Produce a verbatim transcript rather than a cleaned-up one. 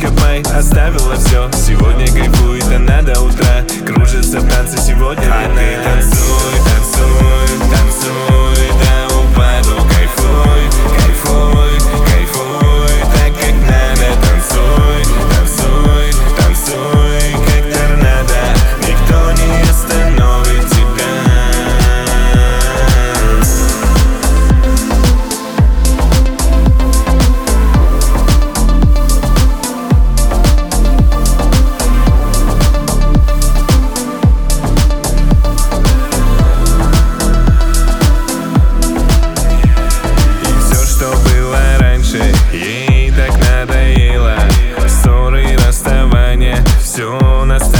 Мэй оставила все, сегодня кайфует она до утра. Кружится в танце сегодня она. А ты танцуй, танцуй, танцуй до упаду. Кайфуй, кайфуй, кайфуй, так как надо. Танцуй, танцуй, танцуй, как торнадо. Никто не остановит тебя. Ей так надоело ссоры и расставания, все настало.